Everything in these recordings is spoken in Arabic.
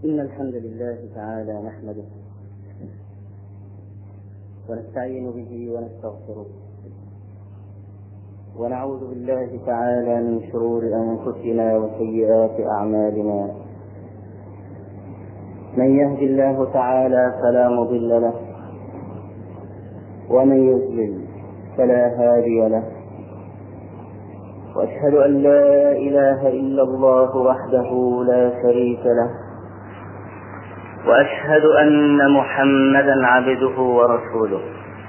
إن الحمد لله تعالى نحمده ونستعين به ونستغفره ونعوذ بالله تعالى من شرور أنفسنا وسيئات أعمالنا. من يهد الله تعالى فلا مضل له ومن يضلل فلا هادي له، وأشهد أن لا إله إلا الله وحده لا شريك له، وأشهد أن محمدا عبده ورسوله.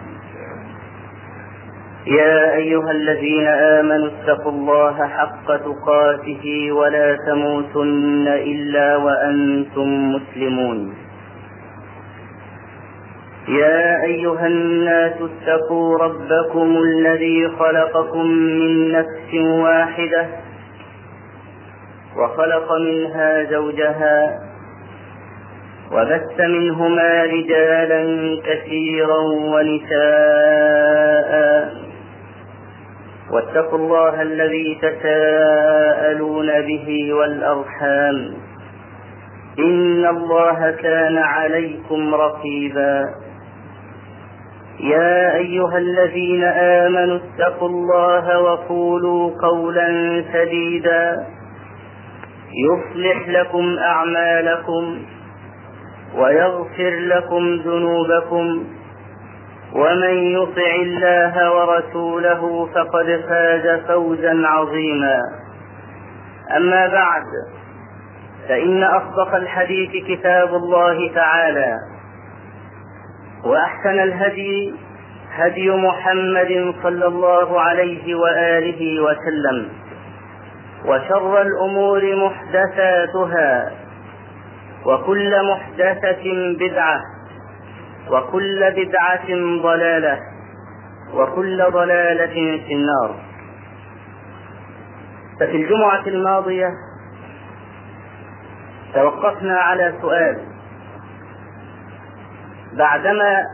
يا أيها الذين آمنوا اتقوا الله حق تقاته ولا تموتن إلا وأنتم مسلمون. يا أيها الناس اتقوا ربكم الذي خلقكم من نفس واحدة وخلق منها زوجها وبث منهما رجالا كثيرا ونساء، واتقوا الله الذي تساءلون به والأرحام إن الله كان عليكم رقيبا. يا أيها الذين آمنوا اتقوا الله وقولوا قولا سديدا يصلح لكم أعمالكم ويغفر لكم ذنوبكم، ومن يطع الله ورسوله فقد فاز فوزا عظيما. أما بعد، فإن أصدق الحديث كتاب الله تعالى، وأحسن الهدي هدي محمد صلى الله عليه وآله وسلم، وشر الأمور محدثاتها، وكل محدثة بدعة، وكل بدعة ضلالة، وكل ضلالة في النار. ففي الجمعة الماضية توقفنا على سؤال، بعدما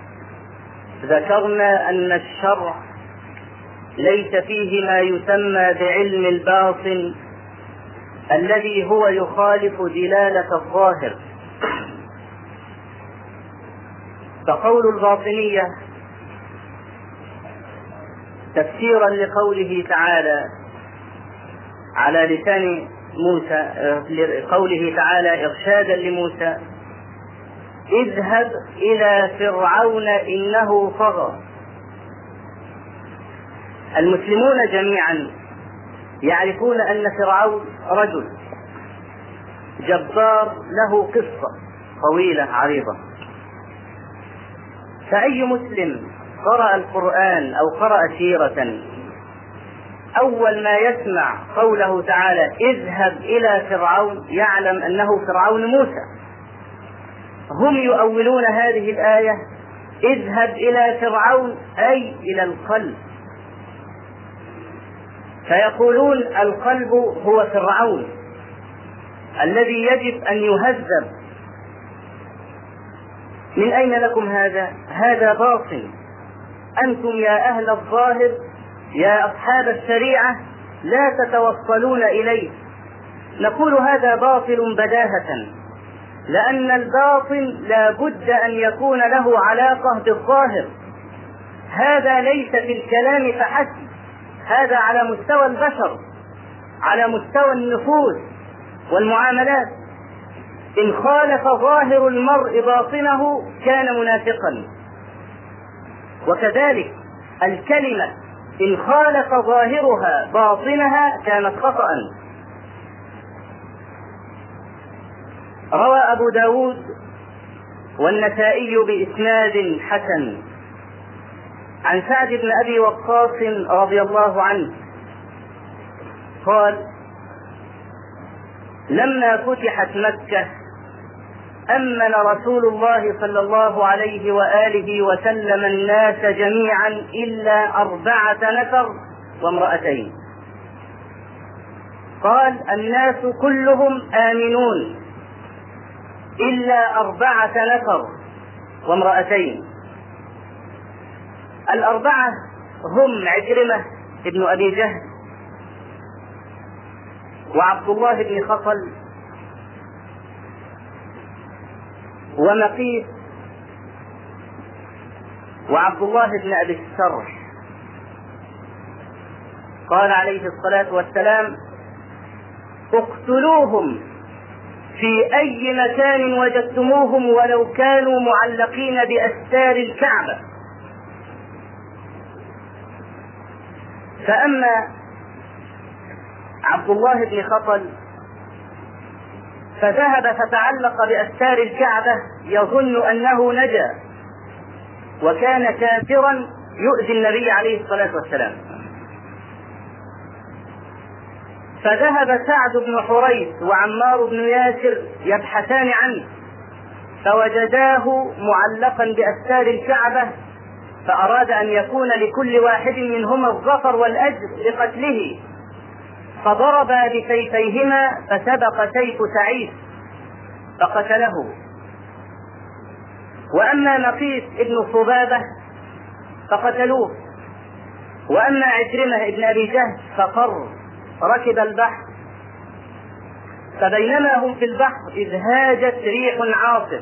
ذكرنا أن الشرع ليس فيه ما يسمى بعلم الباطن الذي هو يخالف دلالة الظاهر. فقول الباطنية تفسيرا لقوله تعالى على لسان موسى، قوله تعالى إرشادا لموسى: اذهب إلى فرعون إنه طغى. المسلمون جميعا يعرفون أن فرعون رجل جبار له قصة طويلة عريضة، فأي مسلم قرأ القرآن أو قرأ سيرة أول ما يسمع قوله تعالى اذهب إلى فرعون يعلم أنه فرعون موسى. هم يؤولون هذه الآية اذهب إلى فرعون أي إلى القلب، فيقولون القلب هو فرعون الذي يجب أن يهذب. من أين لكم هذا؟ هذا باطل. أنتم يا أهل الظاهر، يا أصحاب الشريعة، لا تتوصلون إليه. نقول هذا باطل بداهة، لأن الباطل لا بد أن يكون له علاقة بالظاهر. هذا ليس في الكلام فحسب، هذا على مستوى البشر، على مستوى النفوس والمعاملات. إن خالف ظاهر المرء باطنه كان منافقا، وكذلك الكلمة إن خالف ظاهرها باطنها كانت خطأ. روى أبو داود والنسائي بإسناد حسن عن سعد بن أبي وقاص رضي الله عنه قال: لما فتحت مكة أمن رسول الله صلى الله عليه وآله وسلم الناس جميعا إلا 4 نفر وامرأتين. قال: الناس كلهم آمنون إلا 4 نفر وامرأتين. 4 هم عكرمة ابن أبي جهل، وعبد الله بن خطل، ومقيس وعبد الله بن أبي السرح. قال عليه الصلاة والسلام: اقتلوهم في أي مكان وجدتموهم ولو كانوا معلقين بأستار الكعبة. فأما عبد الله بن خطل فذهب فتعلق بأستار الكعبة يظن أنه نجا، وكان كافرا يؤذي النبي عليه الصلاة والسلام. فذهب سعد بن حريث وعمار بن ياسر يبحثان عنه، فوجداه معلقا بأستار الكعبة، فأراد أن يكون لكل واحد منهما الظفر والأجر لقتله، فضربا بسيفيهما فسبق سيف سعيد فقتله. وأما نقيس ابن صبابة فقتلوه. وأما عكرمة ابن أبي جهل ففر ركب البحر، فبينما هم في البحر إذ هاجت ريح عاصف،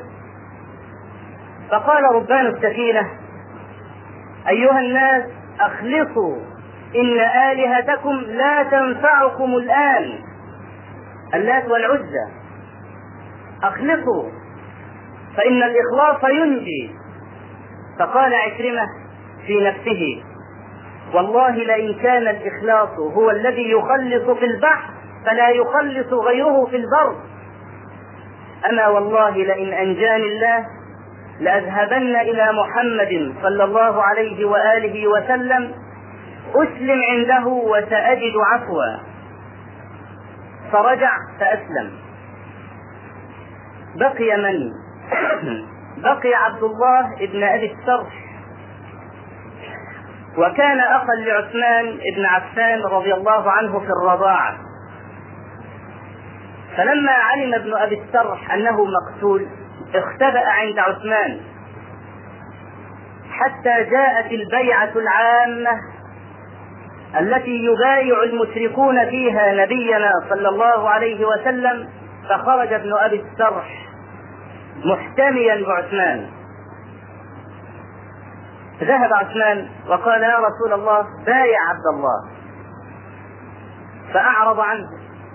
فقال ربان السفينة: أيها الناس أخلصوا، إن آلهتكم لا تنفعكم الآن، اللات والعزى، أخلصوا فإن الإخلاص ينجي. فقال عكرمة في نفسه: والله لئن كان الإخلاص هو الذي يخلص في البحر فلا يخلص غيره في البر. أما والله لئن أنجاني الله لأذهبن إلى محمد صلى الله عليه وآله وسلم أسلم عنده وسأجد عفوا. فرجع فأسلم. بقي من؟ بقي عبد الله ابن أبي السرح، وكان أخا لعثمان بن عفان رضي الله عنه في الرضاعة. فلما علم ابن أبي السرح أنه مقتول اختبأ عند عثمان حتى جاءت البيعة العامة التي يبايع المشركون فيها نبينا صلى الله عليه وسلم، فخرج ابن أبي السرح محتميا بعثمان. ذهب عثمان وقال: يا رسول الله بايع عبد الله، فأعرض عنه.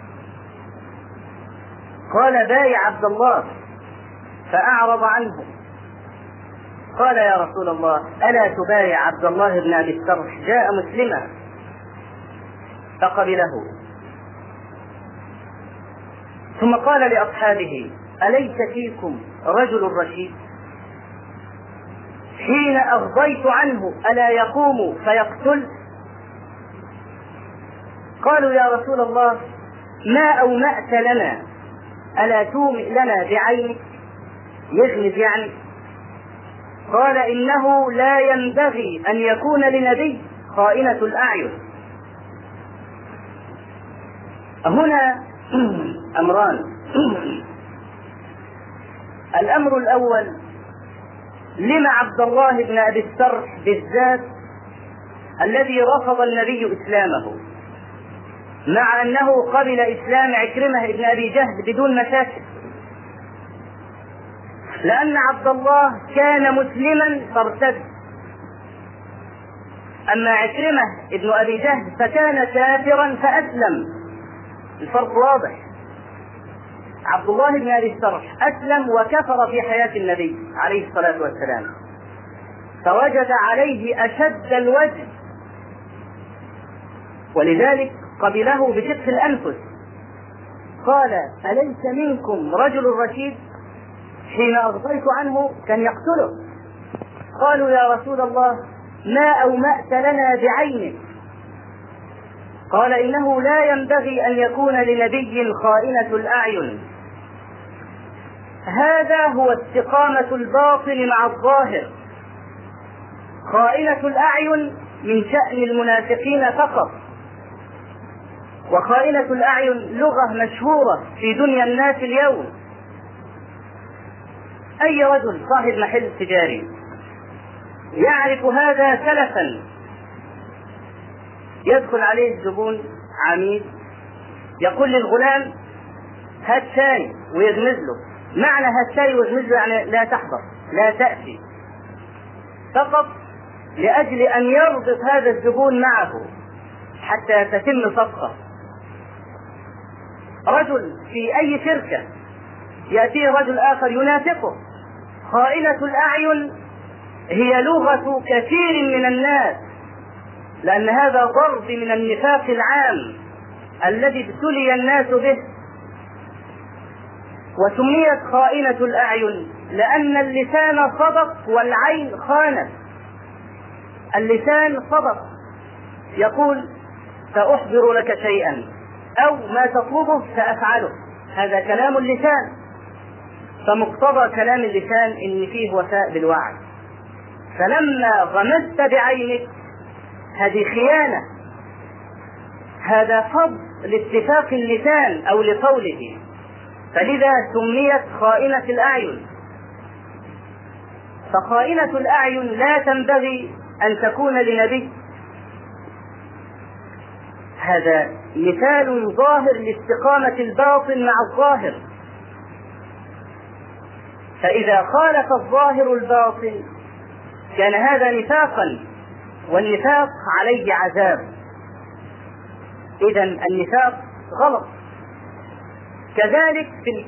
قال: بايع عبد الله، فأعرض عنه. قال: يا رسول الله ألا تبايع عبد الله بن أبي السرح؟ جاء مسلما. فقبله. ثم قال لأصحابه: أليس فيكم رجل رشيد؟ حين أغضيت عنه ألا يقوم فيقتل؟ قالوا: يا رسول الله ما أومأت لنا، ألا تومئ لنا بعينك؟ يغمز يعني. قال: إنه لا ينبغي أن يكون لنبي خائنة الأعين. هنا أمران. الأمر الأول: لما عبد الله بن أبي السرح بالذات الذي رفض النبي إسلامه، مع أنه قبل إسلام عكرمة بن أبي جهل بدون مشاكل؟ لأن عبد الله كان مسلما فارتد، أما عكرمة بن أبي جهل فكان كافرا فأسلم. الفرق واضح. عبد الله بن أبي السرح أسلم وكفر في حياة النبي عليه الصلاة والسلام، فوجد عليه أشد الوجه، ولذلك قبله بشق الأنفس. قال: أليس منكم رجل رشيد؟ حين أغضيت عنه كان يقتله. قالوا: يا رسول الله ما أومأت لنا بعينك؟ قال: إنه لا ينبغي أن يكون لنبي خائنة الأعين. هذا هو استقامة الباطن مع الظاهر. خائنة الأعين من شأن المنافقين فقط، وخائنة الأعين لغة مشهورة في دنيا الناس اليوم. أي رجل صاحب محل تجاري يعرف هذا سلفا، يدخل عليه الزبون عميل يقول للغلام: هات شاي، ويغمز له معنى هالشيء والمثل يعني لا تحضر لا تأتي، فقط لأجل أن يربط هذا الزبون معه حتى تتم صفقة. رجل في أي شركة يأتي رجل آخر ينافقه. خائنة الأعين هي لغة كثير من الناس، لأن هذا ضرب من النفاق العام الذي ابتلي الناس به. وسميت خائنة الأعين لأن اللسان صدق والعين خانت. اللسان صدق، يقول سأحضر لك شيئا أو ما تطلبه سأفعله، هذا كلام اللسان. فمقتضى كلام اللسان إن فيه وفاء بالوعد. فلما غمزت بعينك هذه خيانة، هذا فض لاتفاق اللسان أو لقوله، فلذا سميت خائنة الأعين. فخائنة الأعين لا تنبغي أن تكون لنبي. هذا مثال ظاهر لاستقامة الباطن مع الظاهر. فإذا خالف الظاهر الباطن كان هذا نفاقا، والنفاق عليه عذاب. إذن النفاق غلط. كذلك في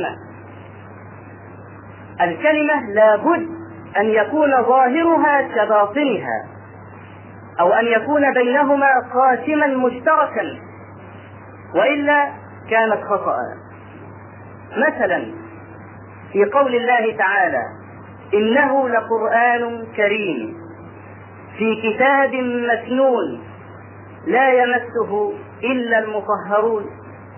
الكلمة لابد أن يكون ظاهرها كباطنها، أو أن يكون بينهما قاسما مشتركا، وإلا كانت خطأ. مثلا في قول الله تعالى إنه لقرآن كريم في كتاب مكنون لا يمسه إلا المطهرون.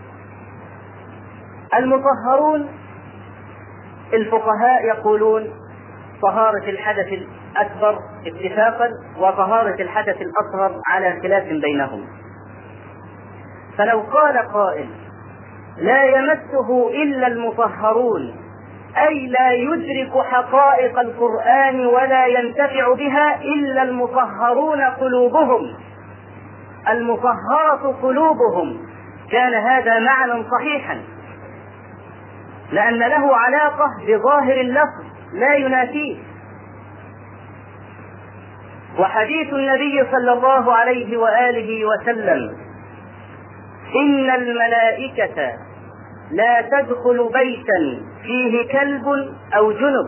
المطهرون الفقهاء يقولون طهارة الحدث الأكبر اتفاقا وطهارة الحدث الأصغر على خلاف بينهم. فلو قال قائل لا يمسه إلا المطهرون، أي لا يدرك حقائق القرآن ولا ينتفع بها إلا المطهرون قلوبهم، المطهرة قلوبهم، كان هذا معنى صحيحا، لأن له علاقة بظاهر اللفظ لا ينافيه. وحديث النبي صلى الله عليه وآله وسلم إن الملائكة لا تدخل بيتا فيه كلب أو جنب.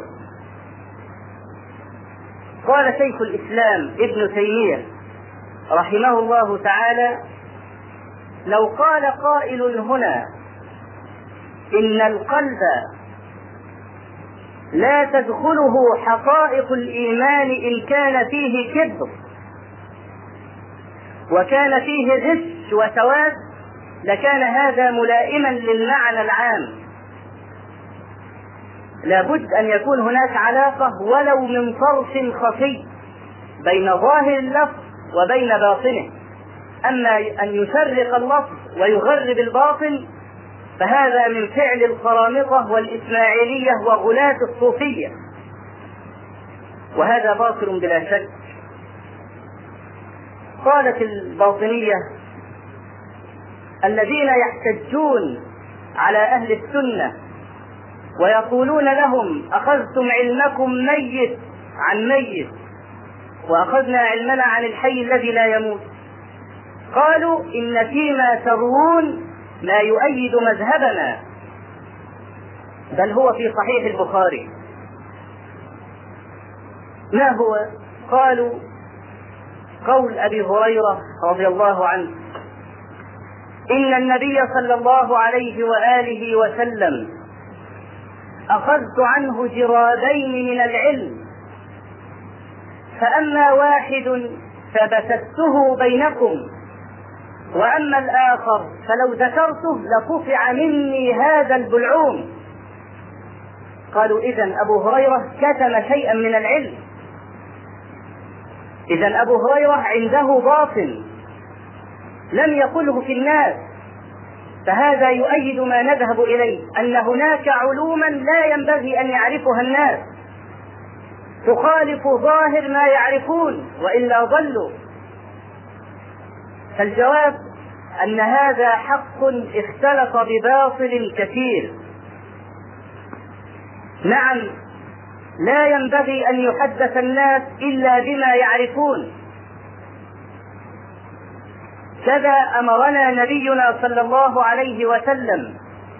قال شيخ الإسلام ابن تيمية رحمه الله تعالى لو قال قائل هنا إن القلب لا تدخله حقائق الإيمان إن كان فيه كذب وكان فيه غش وسواد، لكان هذا ملائما للمعنى العام. لابد أن يكون هناك علاقة ولو من طرف خفي بين ظاهر اللفظ وبين باطنه. أما أن يشرق اللفظ ويغرب الباطن فهذا من فعل القرامطة والإسماعيلية وغلاة الصوفية، وهذا باطل بلا شك. قالت الباطنية الذين يحتجون على أهل السنة ويقولون لهم أخذتم علمكم ميت عن ميت وأخذنا علمنا عن الحي الذي لا يموت، قالوا إن فيما تروون ما يؤيد مذهبنا، بل هو في صحيح البخاري. ما هو؟ قالوا قول أبي هريرة رضي الله عنه إن النبي صلى الله عليه وآله وسلم أخذت عنه جرادين من العلم، فأما واحد فبثته بينكم وأما الآخر فلو ذكرته لقطع مني هذا البلعوم. قالوا إذن أبو هريرة كتم شيئا من العلم، إذن أبو هريرة عنده باطل لم يقله في الناس، فهذا يؤيد ما نذهب إليه، أن هناك علوما لا ينبغي أن يعرفها الناس تخالف ظاهر ما يعرفون وإلا ضلوا. فالجواب أن هذا حق اختلط بباطل كثير. نعم، لا ينبغي أن يحدث الناس إلا بما يعرفون. كذا أمرنا نبينا صلى الله عليه وسلم،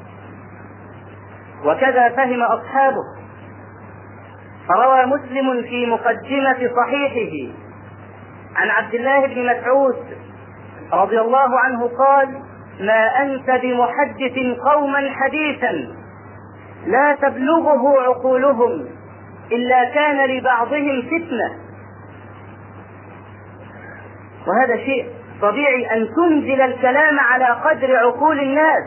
وكذا فهم أصحابه. فروى مسلم في مقدمة صحيحه عن عبد الله بن مسعود رضي الله عنه قال: ما أنت بمحدث قوما حديثا لا تبلغه عقولهم إلا كان لبعضهم فتنة. وهذا شيء طبيعي أن تنزل الكلام على قدر عقول الناس،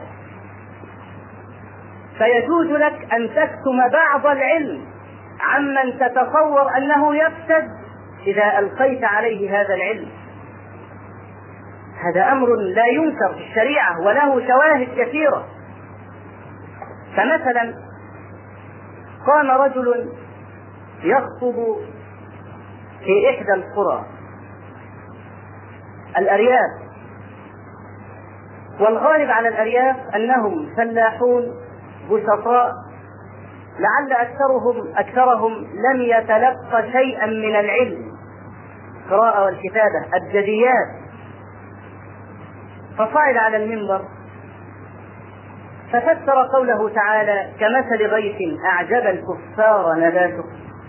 فيجوز لك أن تكتم بعض العلم عمن تتصور أنه يفسد إذا ألقيت عليه هذا العلم. هذا أمر لا ينكر في الشريعة وله شواهد كثيرة. فمثلا قام رجل يخطب في إحدى القرى الأرياف، والغالب على الأرياف أنهم فلاحون بسطاء، لعل أكثرهم لم يتلقى شيئا من العلم، القراءة والكتابة، الجديات. فصعد على المنبر ففسر قوله تعالى: كمثل غيث أعجب الكفار نباته.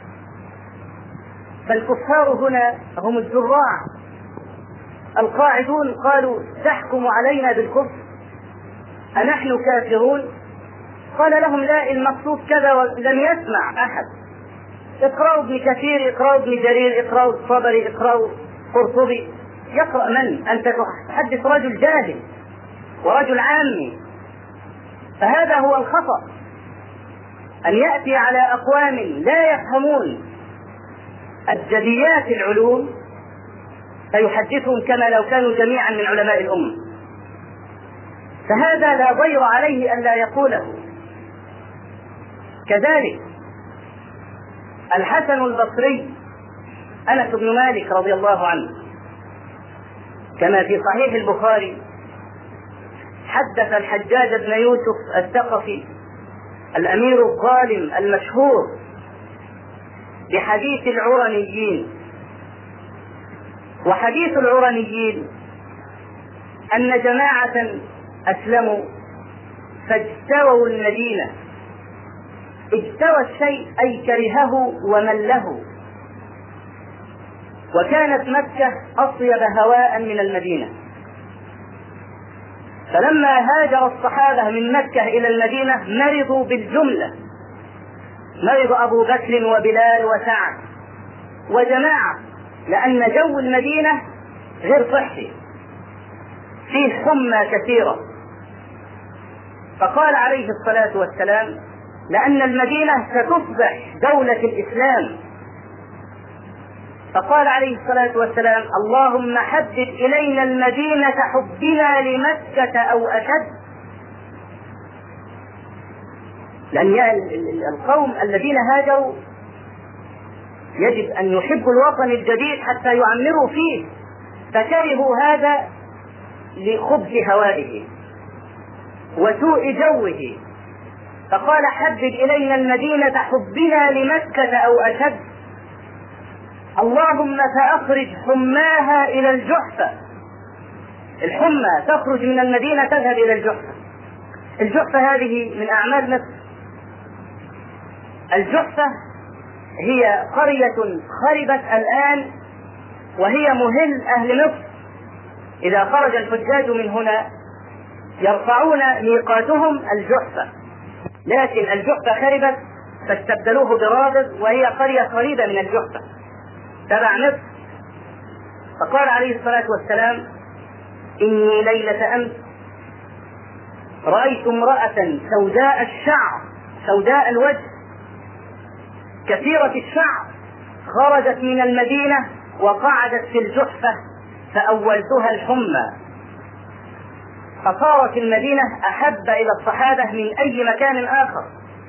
فالكفار هنا هم الزراع القاعدون. قالوا: تحكم علينا بالكفر أنحن كافرون؟ قال لهم: لا، المقصود كذا. ولم يسمع أحد. اقرأوا ابن كثير، اقرأوا ابن جرير، اقرأوا الطبري، اقرأوا قرطبي. يقرأ من؟ أنت تحدث رجل جاهل ورجل عامي. فهذا هو الخطأ، أن يأتي على أقوام لا يفهمون الجديات العلوم فيحدثهم كما لو كانوا جميعا من علماء الأمة. فهذا لا ضير عليه أن لا يقوله. كذلك الحسن البصري أنس بن مالك رضي الله عنه كما في صحيح البخاري حدث الحجاج بن يوسف الثقفي الأمير الظالم المشهور بحديث العرنيين. وحديث العرنيين أن جماعة أسلموا فاجتووا المدينة. اجتوى الشيء أي كرهه ومله، وكانت مكة أطيب هواء من المدينة. فلما هاجر الصحابة من مكة إلى المدينة مرضوا بالجملة، مرض أبو بكر وبلال وسعد وجماعة، لأن جو المدينة غير صحي، فيه حمى كثيرة. فقال عليه الصلاة والسلام: لأن المدينة ستصبح دولة الإسلام. فقال عليه الصلاة والسلام: اللهم حبب إلينا المدينة حبنا لمكة أو أشد. لأن القوم الذين هاجروا يجب أن يحبوا الوطن الجديد حتى يعمروا فيه، فكرهوا هذا لخبث هوائه وسوء جوه. فقال: حبب إلينا المدينة حبنا لمكة أو أشد. اللهم فأخرج حماها إلى الجحفة. الحمى تخرج من المدينة تذهب إلى الجحفة. الجحفة هذه من أعمال مصر. الجحفة هي قرية خربت الآن، وهي مهل أهل مصر. إذا خرج الحجاج من هنا يرفعون ميقاتهم الجحفة، لكن الجحفة خربت فاستبدلوه برابغ، وهي قرية قريبة من الجحفة تبع مصر. فقال عليه الصلاة والسلام: إني ليلة أمس رأيت امرأة سوداء الشعر سوداء الوجه كثيرة الشعر خرجت من المدينة وقعدت في الجحفة فأولتها الحمى، فصارت المدينة أحب إلى الصحابة من أي مكان آخر.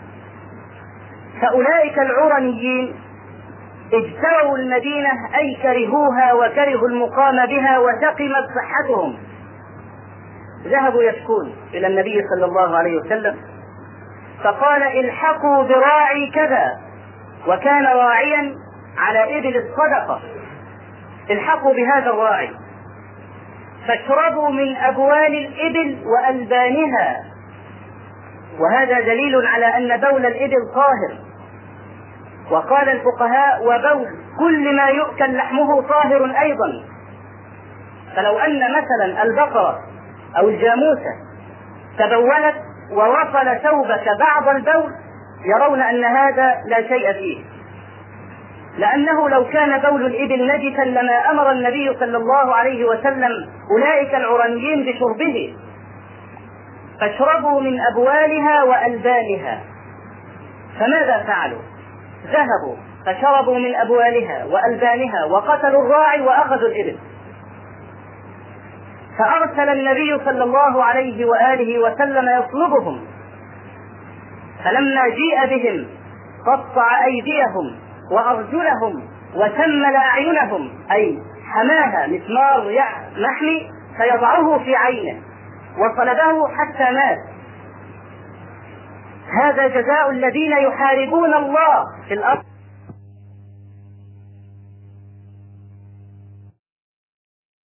فأولئك العرنيين اجتووا المدينة أي كرهوها وكرهوا المقام بها وسقمت صحتهم. ذهبوا يشكون إلى النبي صلى الله عليه وسلم فقال الحقوا براعي كذا، وكان راعيا على إبل الصدقة، الحقوا بهذا الراعي فاشربوا من أبوال الإبل وألبانها، وهذا دليل على أن بول الإبل طاهر. وقال الفقهاء وبول كل ما يؤكل لحمه طاهر أيضا، فلو أن مثلا البقرة أو الجاموسة تبولت ووصل ثوبك بعض البول يرون أن هذا لا شيء فيه، لأنه لو كان بول الإبل نجسا لما أمر النبي صلى الله عليه وسلم أولئك العرنيين بشربه. فاشربوا من أبوالها وألبانها، فماذا فعلوا؟ ذهبوا فشربوا من أبوالها وألبانها وقتلوا الراعي وأخذوا الإبل. فأرسل النبي صلى الله عليه وآله وسلم يطلبهم، فلما جيء بهم قطع أيديهم وأرجلهم وسمل أعينهم، أي حماها مسمار محمي فيضعه في عينه وصلبه حتى مات. هذا جزاء الذين يحاربون الله في الأرض.